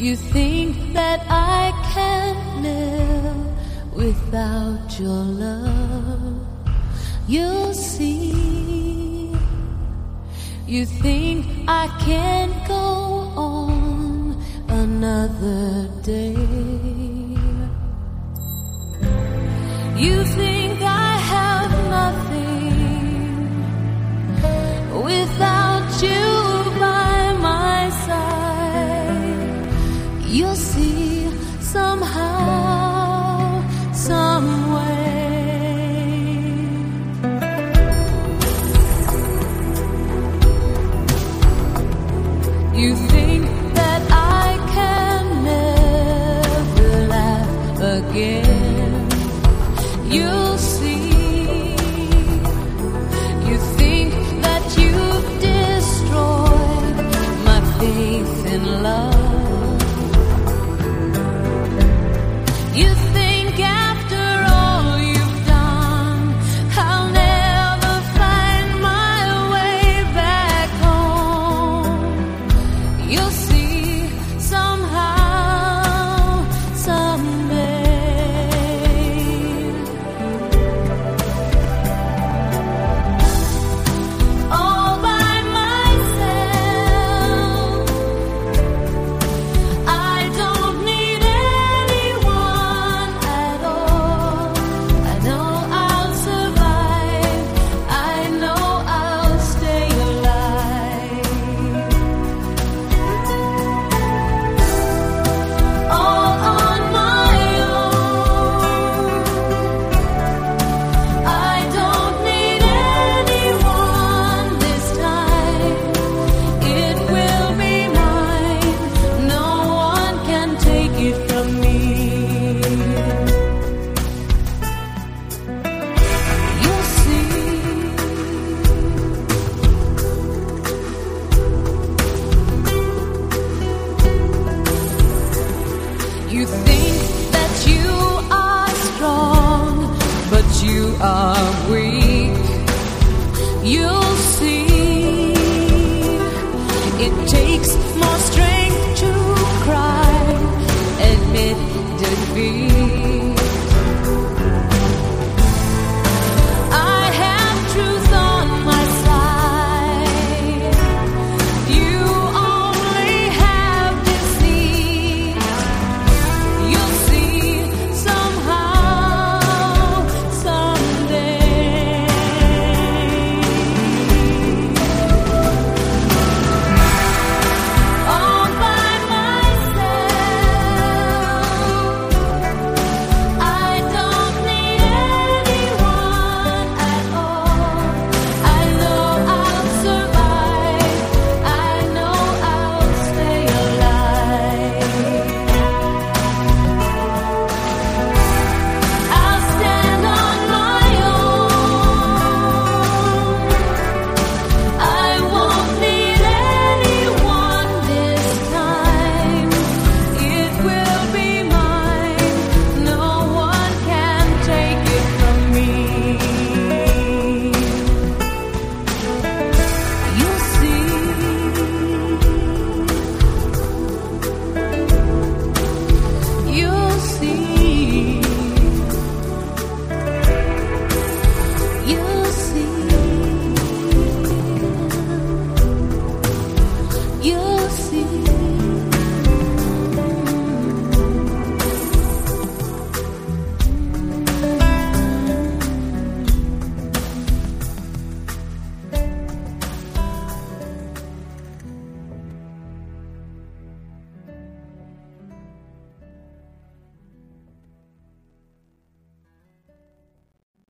You think that I can't live without your love. You'll see. You think I can't go on another day. You think I have nothing without you by my side. You'll see somehow, some way. You think that I can never laugh again. You'll see. You think that you've destroyed my faith in love. You think after all you've done, I'll never find my way back home. You'll see somehow, someday. All by myself, I don't need anyone at all. I know I'll survive. I know I'll stay alive. All on my own. I don't need anyone this time. It will be mine. No one can take it from me. You'll see. You think that you are strong, but you are weak. You'll see. It takes more strength